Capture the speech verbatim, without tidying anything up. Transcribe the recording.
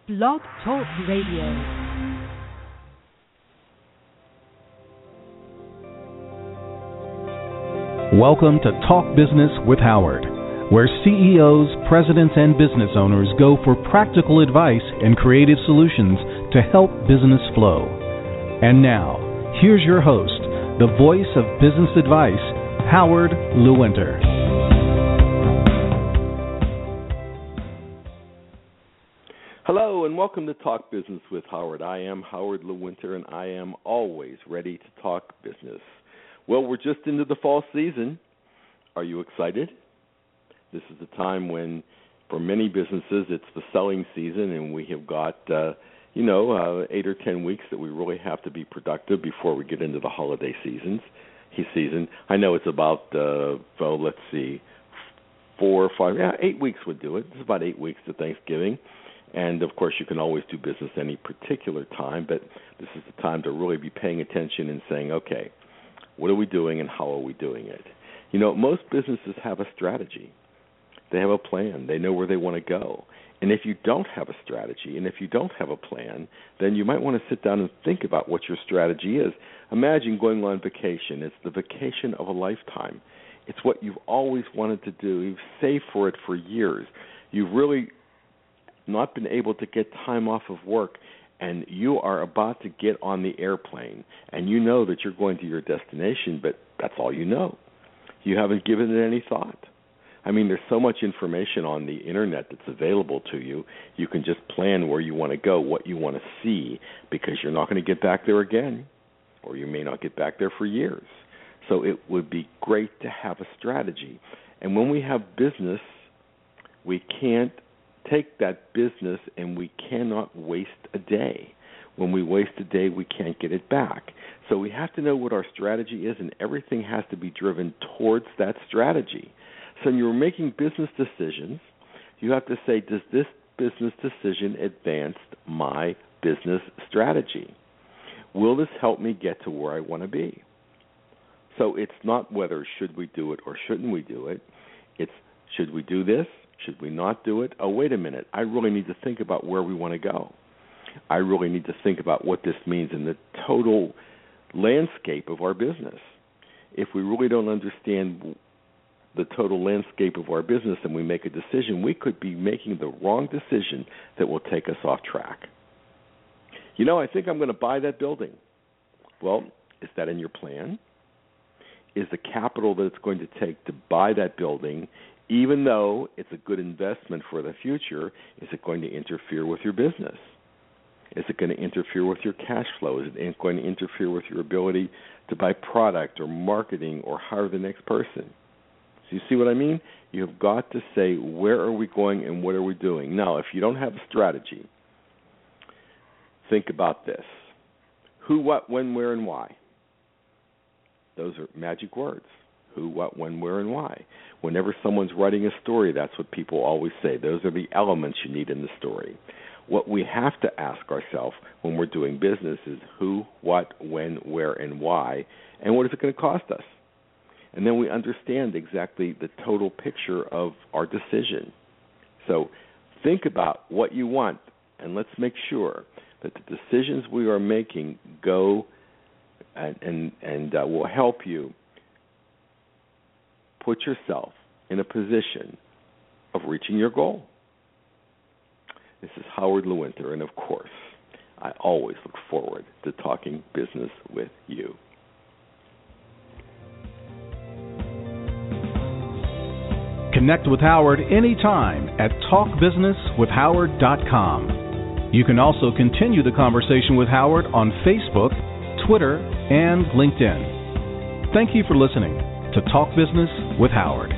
Blog Talk Radio. Welcome to Talk Business with Howard, where C E Os, presidents, and business owners go for practical advice and creative solutions to help business flow. And now, here's your host, the voice of business advice, Howard Lewinter. Hello and welcome to Talk Business with Howard. I am Howard Lewinter and I am always ready to talk business. Well, we're just into the fall season. Are you excited? This is the time when, for many businesses, it's the selling season, and we have got, uh, you know, uh, eight or ten weeks that we really have to be productive before we get into the holiday seasons. Season. I know it's about, uh, well, let's see, four or five, yeah, eight weeks would do it. It's about eight weeks to Thanksgiving. And, of course, you can always do business any particular time, but this is the time to really be paying attention and saying, okay, what are we doing and how are we doing it? You know, most businesses have a strategy. They have a plan. They know where they want to go. And if you don't have a strategy and if you don't have a plan, then you might want to sit down and think about what your strategy is. Imagine going on vacation. It's the vacation of a lifetime. It's what you've always wanted to do. You've saved for it for years. You've really not been able to get time off of work, and you are about to get on the airplane, and you know that you're going to your destination, but that's all you know. You haven't given it any thought. I mean, there's so much information on the Internet that's available to you. You can just plan where you want to go, what you want to see, because you're not going to get back there again, or you may not get back there for years. So it would be great to have a strategy. And when we have business, we can't take that business and we cannot waste a day. When we waste a day, we can't get it back. So we have to know what our strategy is, and everything has to be driven towards that strategy. So when you're making business decisions, you have to say, does this business decision advance my business strategy? Will this help me get to where I want to be? So it's not whether should we do it or shouldn't we do it. It's should we do this? Should we not do it? Oh, wait a minute. I really need to think about where we want to go. I really need to think about what this means in the total landscape of our business. If we really don't understand the total landscape of our business and we make a decision, we could be making the wrong decision that will take us off track. You know, I think I'm going to buy that building. Well, is that in your plan? Is the capital that it's going to take to buy that building, even though it's a good investment for the future, is it going to interfere with your business? Is it going to interfere with your cash flow? Is it going to interfere with your ability to buy product or marketing or hire the next person? So you see what I mean? You have got to say, where are we going and what are we doing? Now, if you don't have a strategy, think about this. Who, what, when, where, and why. Those are magic words. Who, what, when, where, and why. Whenever someone's writing a story, that's what people always say. Those are the elements you need in the story. What we have to ask ourselves when we're doing business is who, what, when, where, and why, and what is it going to cost us? And then we understand exactly the total picture of our decision. So think about what you want, and let's make sure that the decisions we are making go and, and, and uh, will help you put yourself in a position of reaching your goal. This is Howard Lewinter, and of course, I always look forward to talking business with you. Connect with Howard anytime at talk business with howard dot com. You can also continue the conversation with Howard on Facebook, Twitter, and LinkedIn. Thank you for listening to Talk Business with Howard.